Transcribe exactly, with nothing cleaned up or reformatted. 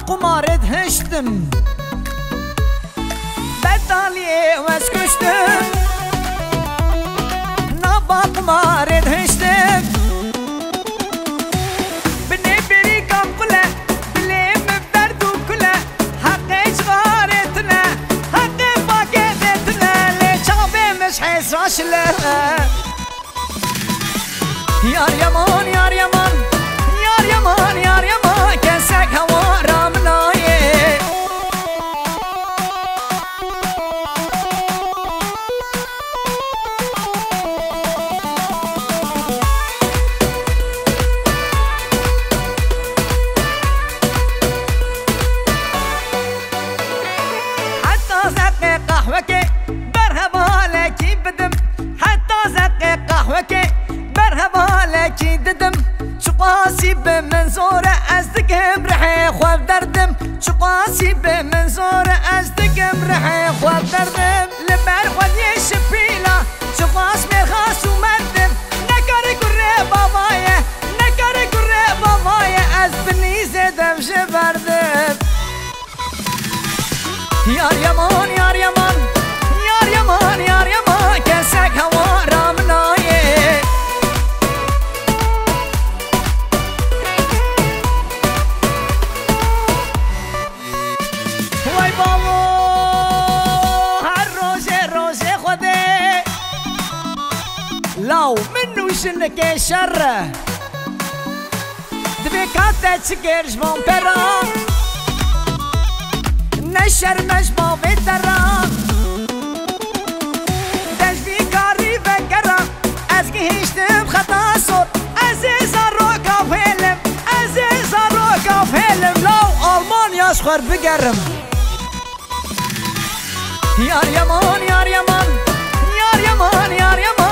قمارت هشتم بدالی وز کشتم نبا قمارت هشتم بنی بری کم قله بلیم بردو کله حق اجغارتنا حق باقیتنا لیچابه مش حیث راشله یار یمان یار یمان یار یمان یار یمان کسک هوا رامنایه حتی زق قهوه که برهبالکی بدم حتی زق قهوه که برهبالکی ددم چقاسی به منظور از دکم رحی خواب دردم چقاسی به منظور از دکم رحی خواب دردم لبر خودی شپیلا چقاس میرخاس اومدم نکاره کره بابایه نکاره کره بابایه از بنی زدم شبردم یار یمان یار یمان یار یمان یار یمان کسک هوا رامنایه وای بابا هر روزه روزه خوده لو منو شنك شر دبي كاتا تسكرش بون بيران نشر مجمع بيتران داش في كاري بكرا ازكي هشتم خطا صوت عزيز الروكا فيلم عزيز الروكا فيلم لو ألمانيا صخر بقرم يار يمان يار يمان يار يمان يار يمان